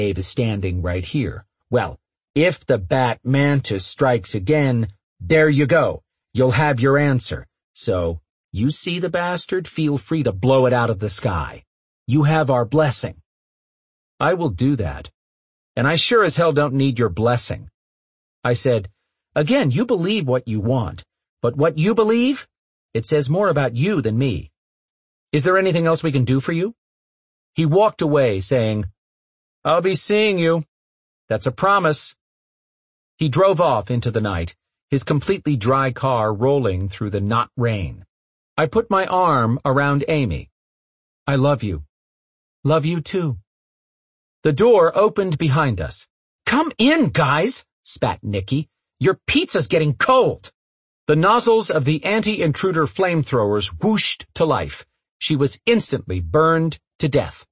Dave is standing right here. Well, if the bat mantis strikes again, there you go. You'll have your answer. So, you see the bastard, feel free to blow it out of the sky. You have our blessing. I will do that. And I sure as hell don't need your blessing. I said, again, you believe what you want, but what you believe, it says more about you than me. Is there anything else we can do for you? He walked away saying, I'll be seeing you. That's a promise. He drove off into the night, his completely dry car rolling through the not rain. I put my arm around Amy. I love you. Love you too. The door opened behind us. Come in, guys, spat Nikki. Your pizza's getting cold. The nozzles of the anti-intruder flamethrowers whooshed to life. She was instantly burned to death.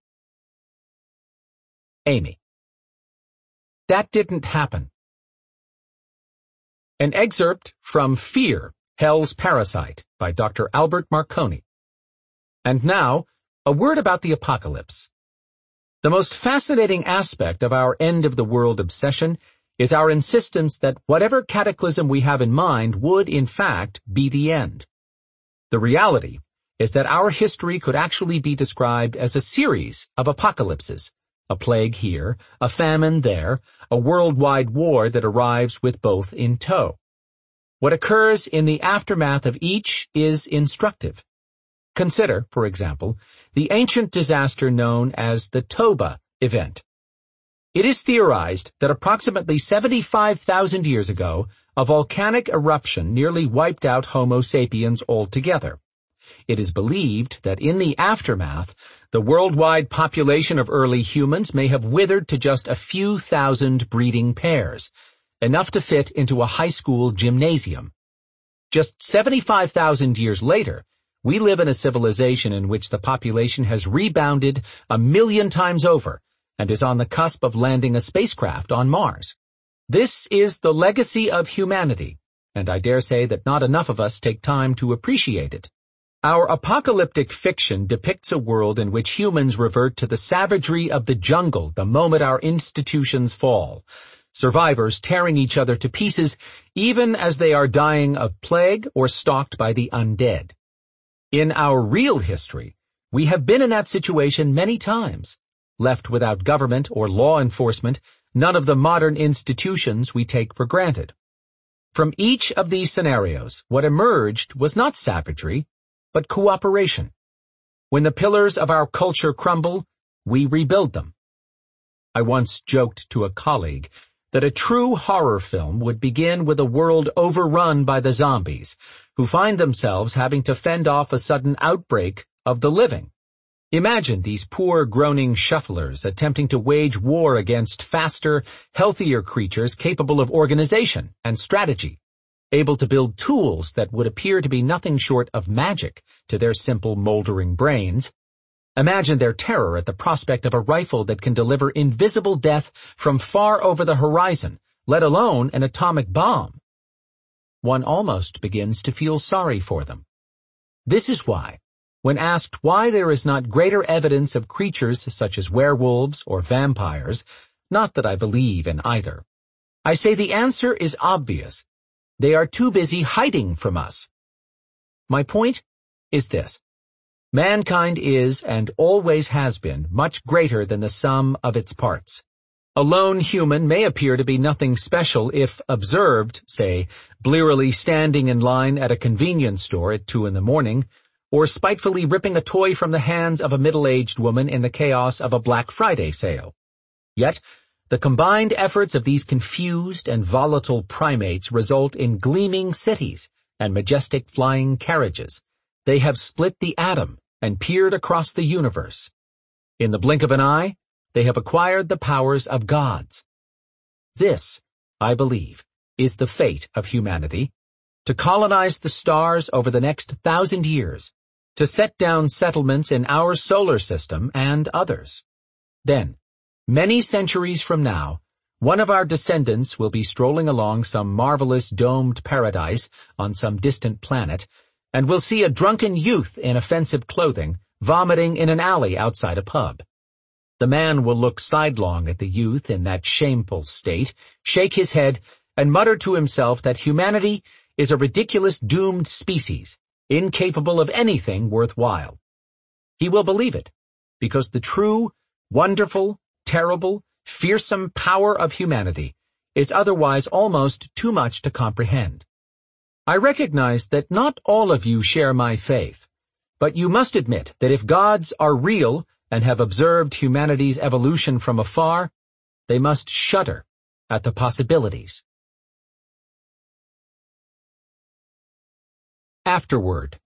Amy. That didn't happen. An excerpt from Fear, Hell's Parasite by Dr. Albert Marconi. And now, a word about the apocalypse. The most fascinating aspect of our end-of-the-world obsession is our insistence that whatever cataclysm we have in mind would, in fact, be the end. The reality is that our history could actually be described as a series of apocalypses, a plague here, a famine there, a worldwide war that arrives with both in tow. What occurs in the aftermath of each is instructive. Consider, for example, the ancient disaster known as the Toba event. It is theorized that approximately 75,000 years ago, a volcanic eruption nearly wiped out Homo sapiens altogether. It is believed that in the aftermath, the worldwide population of early humans may have withered to just a few thousand breeding pairs, enough to fit into a high school gymnasium. Just 75,000 years later, we live in a civilization in which the population has rebounded 1,000,000 times over and is on the cusp of landing a spacecraft on Mars. This is the legacy of humanity, and I dare say that not enough of us take time to appreciate it. Our apocalyptic fiction depicts a world in which humans revert to the savagery of the jungle the moment our institutions fall, survivors tearing each other to pieces even as they are dying of plague or stalked by the undead. In our real history, we have been in that situation many times, left without government or law enforcement, none of the modern institutions we take for granted. From each of these scenarios, what emerged was not savagery, but cooperation. When the pillars of our culture crumble, we rebuild them. I once joked to a colleague that a true horror film would begin with a world overrun by the zombies, who find themselves having to fend off a sudden outbreak of the living. Imagine these poor groaning shufflers attempting to wage war against faster, healthier creatures capable of organization and strategy, able to build tools that would appear to be nothing short of magic to their simple moldering brains. Imagine their terror at the prospect of a rifle that can deliver invisible death from far over the horizon, let alone an atomic bomb. One almost begins to feel sorry for them. This is why, when asked why there is not greater evidence of creatures such as werewolves or vampires, not that I believe in either, I say the answer is obvious. They are too busy hiding from us. My point is this. Mankind is, and always has been, much greater than the sum of its parts. A lone human may appear to be nothing special if observed, say, blearily standing in line at a convenience store at 2 a.m, or spitefully ripping a toy from the hands of a middle-aged woman in the chaos of a Black Friday sale. Yet, the combined efforts of these confused and volatile primates result in gleaming cities and majestic flying carriages. They have split the atom and peered across the universe. In the blink of an eye, they have acquired the powers of gods. This, I believe, is the fate of humanity, to colonize the stars over the next 1,000 years, to set down settlements in our solar system and others. Then, many centuries from now, one of our descendants will be strolling along some marvelous domed paradise on some distant planet, and will see a drunken youth in offensive clothing vomiting in an alley outside a pub. The man will look sidelong at the youth in that shameful state, shake his head, and mutter to himself that humanity is a ridiculous doomed species, incapable of anything worthwhile. He will believe it, because the true, wonderful, terrible, fearsome power of humanity is otherwise almost too much to comprehend. I recognize that not all of you share my faith, but you must admit that if gods are real and have observed humanity's evolution from afar, they must shudder at the possibilities. Afterword.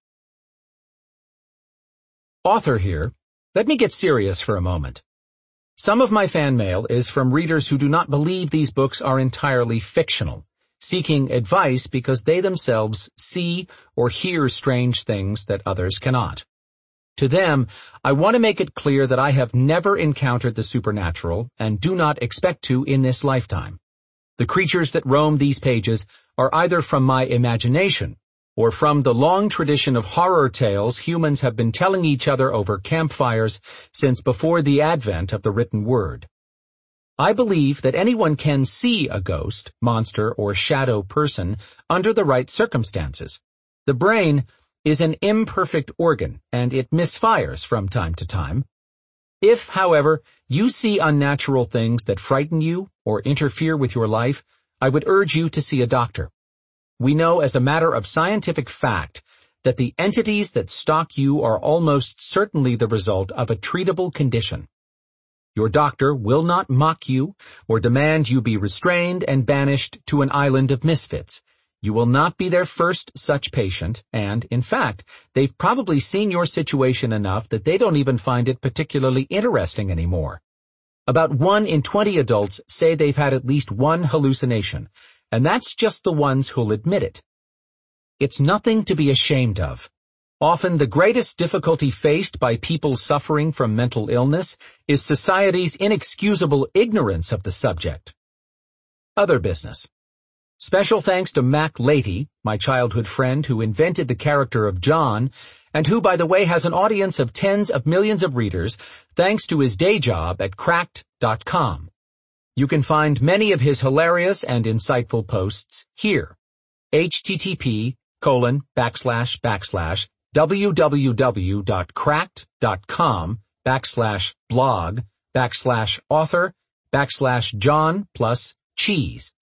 Author here. Let me get serious for a moment. Some of my fan mail is from readers who do not believe these books are entirely fictional, seeking advice because they themselves see or hear strange things that others cannot. To them, I want to make it clear that I have never encountered the supernatural and do not expect to in this lifetime. The creatures that roam these pages are either from my imagination or from the long tradition of horror tales humans have been telling each other over campfires since before the advent of the written word. I believe that anyone can see a ghost, monster, or shadow person under the right circumstances. The brain is an imperfect organ, and it misfires from time to time. If, however, you see unnatural things that frighten you or interfere with your life, I would urge you to see a doctor. We know as a matter of scientific fact that the entities that stalk you are almost certainly the result of a treatable condition. Your doctor will not mock you or demand you be restrained and banished to an island of misfits. You will not be their first such patient, and, in fact, they've probably seen your situation enough that they don't even find it particularly interesting anymore. About 1 in 20 adults say they've had at least one hallucination, and that's just the ones who'll admit it. It's nothing to be ashamed of. Often the greatest difficulty faced by people suffering from mental illness is society's inexcusable ignorance of the subject. Other business. Special thanks to Mac Lady, my childhood friend who invented the character of John, and who, by the way, has an audience of tens of millions of readers thanks to his day job at Cracked.com. You can find many of his hilarious and insightful posts here. http://www.cracked.com/blog/author/John+cheese/.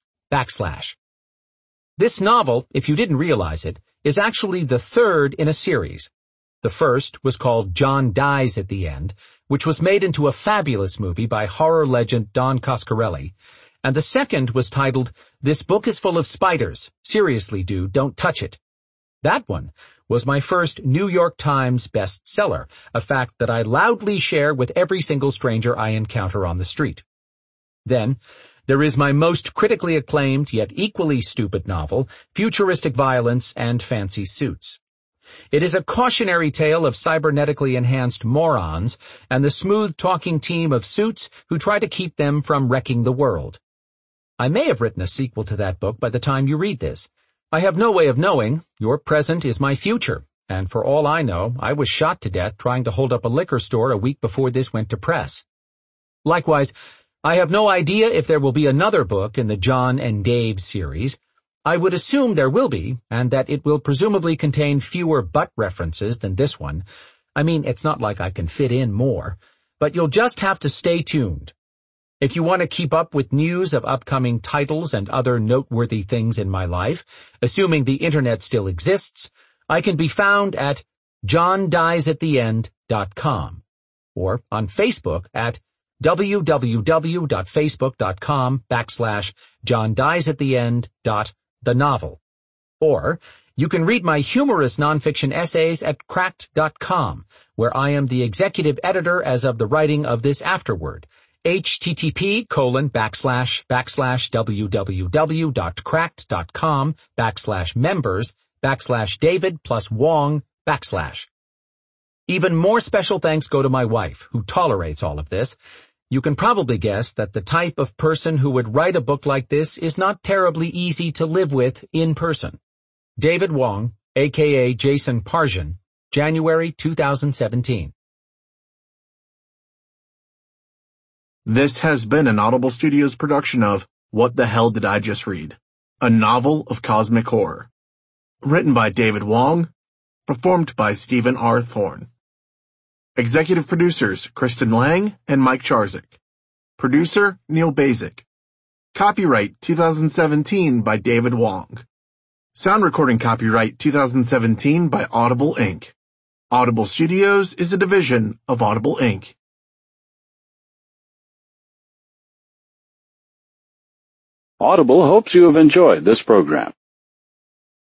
This novel, if you didn't realize it, is actually the third in a series. The first was called John Dies at the End, which was made into a fabulous movie by horror legend Don Coscarelli, and the second was titled This Book is Full of Spiders. Seriously, dude, don't touch it. That one was my first New York Times bestseller, a fact that I loudly share with every single stranger I encounter on the street. Then, there is my most critically acclaimed yet equally stupid novel, Futuristic Violence and Fancy Suits. It is a cautionary tale of cybernetically enhanced morons and the smooth-talking team of suits who try to keep them from wrecking the world. I may have written a sequel to that book by the time you read this. I have no way of knowing. Your present is my future, and for all I know, I was shot to death trying to hold up a liquor store a week before this went to press. Likewise, I have no idea if there will be another book in the John and Dave series. I would assume there will be, and that it will presumably contain fewer butt references than this one. I mean, it's not like I can fit in more, but you'll just have to stay tuned. If you want to keep up with news of upcoming titles and other noteworthy things in my life, assuming the internet still exists, I can be found at johndiesatttheend.com or on Facebook at www.facebook.com/johndiesatttheend.thenovel. Or you can read my humorous nonfiction essays at Cracked.com, where I am the executive editor as of the writing of this afterword. http://www.cracked.com/members/David+Wong/. Even more special thanks go to my wife, who tolerates all of this. You can probably guess that the type of person who would write a book like this is not terribly easy to live with in person. David Wong, a.k.a. Jason Parjan, January 2017. This has been an Audible Studios production of What the Hell Did I Just Read? A novel of cosmic horror. Written by David Wong, performed by Stephen R. Thorne. Executive producers Kristen Lang and Mike Charzik. Producer Neil Basic. Copyright 2017 by David Wong. Sound recording copyright 2017 by Audible Inc. Audible Studios is a division of Audible Inc. Audible hopes you have enjoyed this program.